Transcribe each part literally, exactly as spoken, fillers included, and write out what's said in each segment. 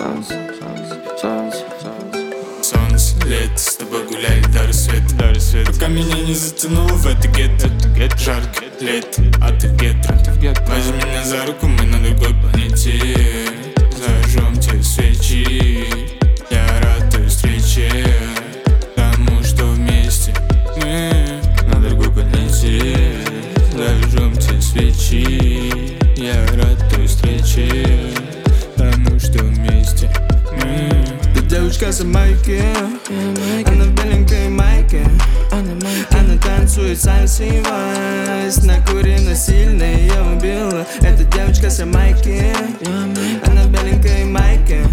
солнце, солнце, солнце, солнце. Солнце, лето, с тобой гуляли до рассвета, до рассвета. Пока меня не затянуло в это гетто, гетто жарко, лето, а ты в гетро, ты в гетто. Возьми меня за руку, мы на другой планете. Зажжем те свечи, я рад той встрече, потому что вместе мы на другой планете. Зажжем те свечи, я рад той встрече, потому что вместе мы. Девочка с майки, она в беленькой майке. Она танцует сальсивайс, накурена сильно, ее убила. Эта девочка с майки, она в беленькой майке.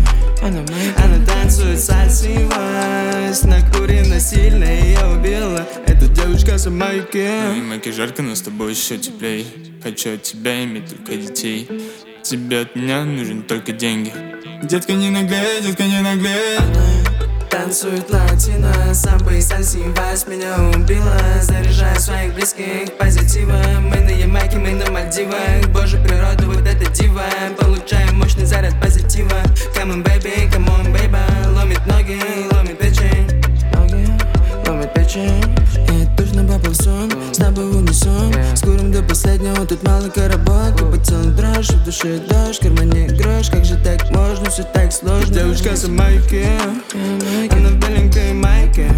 Она танцует сальсивайс, накурена сильно, ее убила. Эта девочка с майки. В майке жарко, но с тобой еще теплей. Хочу от тебя иметь только детей. Тебе от меня нужен только деньги. Детка, не наглей, детка, не наглей. Танцует латино, самбо и сальсивайс меня убила. Заряжаю своих близких позитивом. Мы на Ямайке, мы на Мальдивах. Боже, природа, вот это дива. Получаем мощный заряд позитива. Come on, baby, come on, baby. Ломит ноги, ломит печень. Ноги, ломит печень. Я точно попал в сон, с тобой в унисон. Скорым до последнего, тут мало работы. По целым дрожь, в душе дождь, в кармане грош. Как же так можно, все так сложно. Девушка с майки, она в беленькой майке.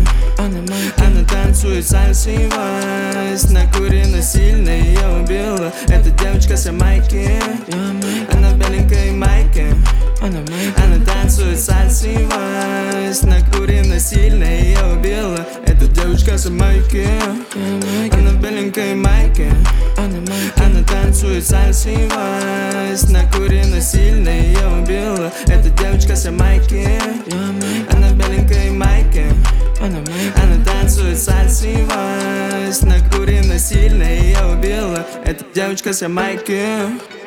Она танцует сальсивайс, накурена сильно, ее убила. Эта девочка с майки, она в беленькой майке. Она танцует сальсивайс, накурена сильно, ее убила. Эта девочка с майки, она в беленькой майке. Она танцует сальсивайс, накурена сильно, ее убила. Эта девочка с майки, она в беленькой майке. Она танцует сальсивайс, накурена сильно, ее убила. Эта девочка с майки.